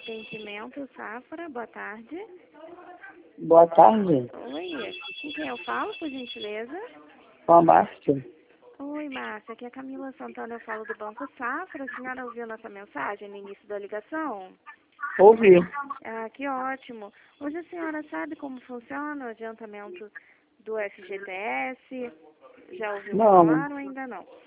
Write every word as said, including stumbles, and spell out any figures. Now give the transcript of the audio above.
Atendimento Safra, boa tarde. Boa tarde. Oi, com quem eu falo, por gentileza? Com a Márcia. Oi, Márcia, aqui é a Camila Santana, eu falo do Banco Safra. A senhora ouviu nossa mensagem no início da ligação? Ouvi. Ah, que ótimo. Hoje a senhora sabe como funciona o adiantamento do F G T S? Já ouviu Não. falar ou ainda não?